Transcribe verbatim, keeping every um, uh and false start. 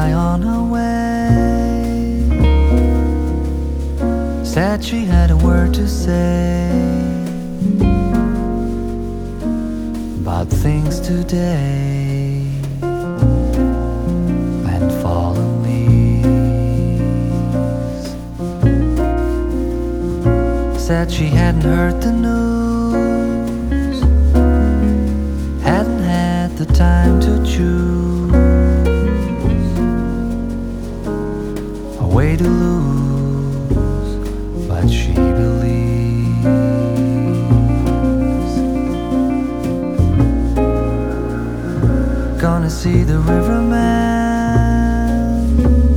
high on her way. Said she had a word to say about things today and fallen leaves. Said she hadn't heard the news, hadn't had the time to choose a way to lose, but she believes. Gonna see the riverman,